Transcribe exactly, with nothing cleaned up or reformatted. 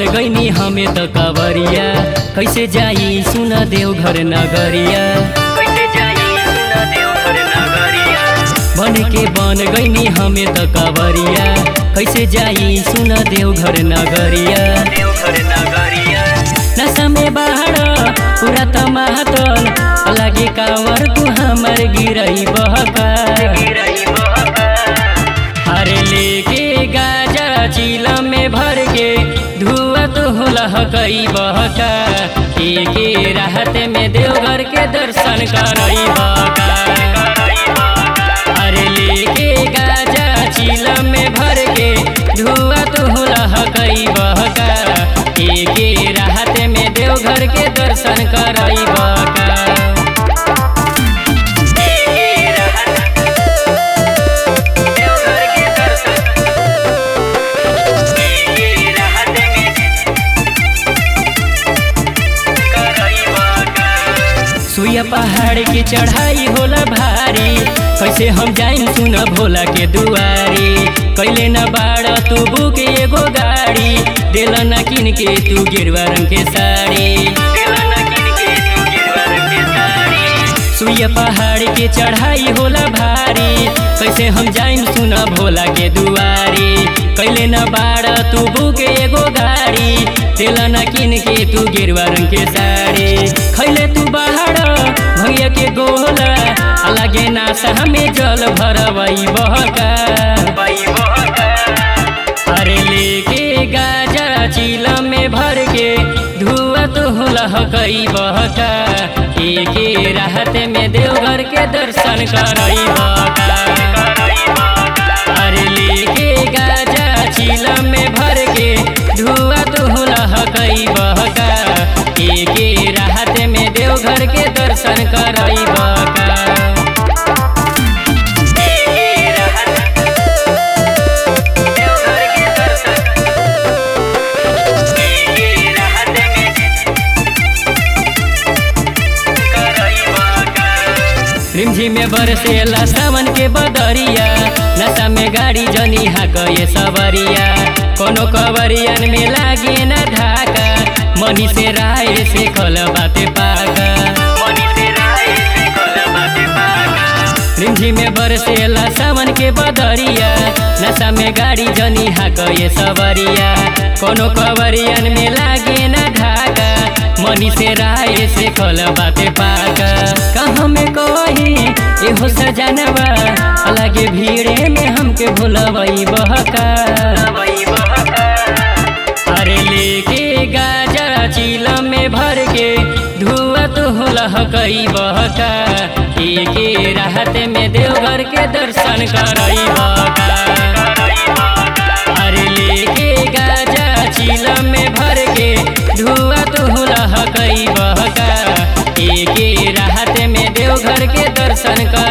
गईनी हमें तो कवरिया, कैसे जाई सुन देवघर नगरिया, कैसे जाई सुन देवघर नगरिया। बन के बन गईनी हमें तो कवरिया, कैसे जाई सुन देवघर नगरिया, देवघर नगरिया। नशा में बाहर पूरा तमातल लगे कावर तू हमर गिरई बहका, गिरई बहका। हरे लेके गाजा चीला में भर के धुआं तो लहकई बहका, एके राहत में देवघर के दर्शन करई बहका। हरे लेके गाजा चीला में भर के धुआं तो लहकई बहका, एके राहत में देवघर के दर्शन करई बहका। सुइया पहाड़ की चढ़ाई होला भारी, कैसे हम जाइन सुन भोला के दुआरी। कैले न बाड़ा तू बुक एगो गाड़ी, दिल न किन के तू गिरवा रंग के साड़ी, दिल न किन के तू गिरवा रंग के साड़ी। सुइया पहाड़ की चढ़ाई होला भारी, कैसे हम जाइन सुन भोला के दुआरी। कैले न बाड़ा तू बुक एगो गाड़ी, दिल न किन के तू गिरवा रंग के साड़ी। खैले तू बाहर भैया के गोला, लगे नासा में जल भरवई बहका, अरे लेके गाजा चीला में भर के धुआं तो लहकई बहका, एके राहत में देवघर के दर्शन करई बहका। अरे लेके गाजा चीला में भर के धुआं तो लहकई बहका, एके राहत में देवघर के दर्शन करई बहका। रिमझिम में बरसेला सावन के बदरिया, नशा में गाड़ी जनी हाके सवरिया। कोनो कवरियन में लागे न धाका, मनी से राय से खल बाते पाका, मनी से राय से खल बाते पाका। रिमझिम में बरसेला सावन के बदरिया, नशा में गाड़ी जनी हाके सवरिया। कोनो कवरियन में लागे न धाका, मनी से राय से खल बाते पाका। कहाँ में कही एहो सजनवा, लगे भीड़े में हमके भुलवई बहका, अरे लेके गाजा चीला में भर के धुआं तो लहकई बहका, एके राहत में देवघर के दर्शन करई बहका। अरे लेके गाजा चीला में भर के धुआं तो लहकई बहका, एके राहत में देवघर के दर्शन कर